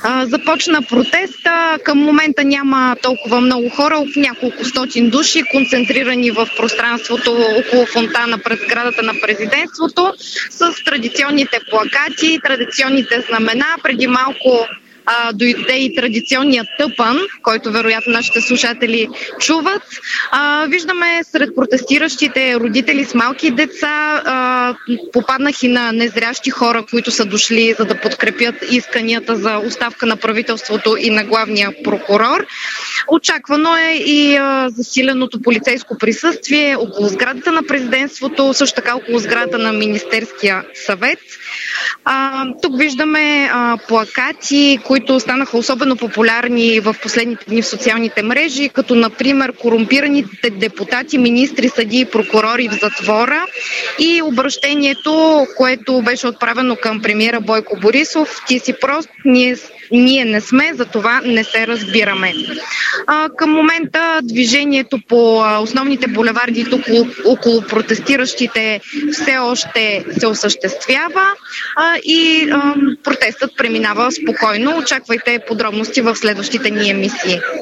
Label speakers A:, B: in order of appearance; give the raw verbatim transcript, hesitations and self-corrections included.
A: А, започна протеста. Към момента няма толкова много хора, няколко стотин души, концентрирани в пространството около фонтана пред сградата на президентството, с традиционните плакати, традиционните знамена. Преди малко а, дойде и традиционният тъпан, който вероятно нашите слушатели чуват. А, виждаме сред протестиращите родители с малки деца, а, попаднах и на незрящи хора, които са дошли за да подкрепят исканията за оставка на правителството и на главния прокурор. Очаквано е и а, засиленото полицейско присъствие около сградата на президентството, също така около сградата на Министерския съвет. А, тук виждаме а, плакати, които станаха особено популярни в последните дни в социалните мрежи, като например корумпираните депутати, министри, съдии и прокурори в затвора и обращението, което беше отправено към премиера Бойко Борисов: ти си прост, ние Ние не сме, затова не се разбираме. А, към момента движението по а, основните булеварди тук около, около протестиращите все още се осъществява а, и а, протестът преминава спокойно. Очаквайте подробности в следващите ни емисии.